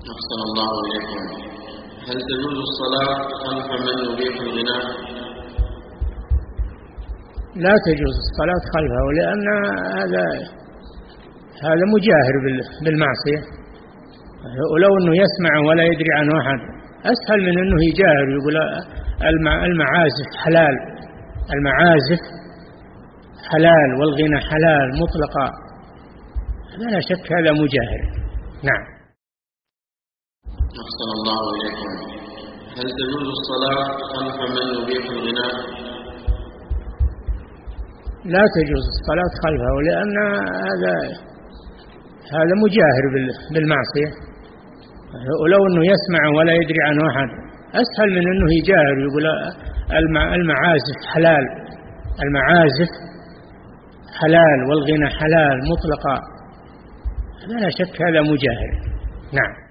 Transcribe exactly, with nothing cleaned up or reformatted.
أحسن الله إليكم. هل تجوز الصلاة خلف من يبيح الغناء؟ لا تجوز الصلاة خلفه، لأن هذا هذا مجاهر بالمعصية، ولو أنه يسمع ولا يدري عنه أحد أسهل من أنه يجاهر يقول المعازف حلال، المعازف حلال والغنى حلال مطلقا، لا شك هذا مجاهر. نعم. أحسن الله إليكم. هل تجوز الصلاة خلف من يبيح الغناء؟ لا تجوز الصلاة خلفه، لأن هذا هذا مجاهر بالمعصية، ولو أنه يسمع ولا يدري عنه أحد أسهل من أنه يجاهر يقول المعازف حلال، المعازف حلال والغنى حلال مطلقا، لا شك هذا مجاهر. نعم.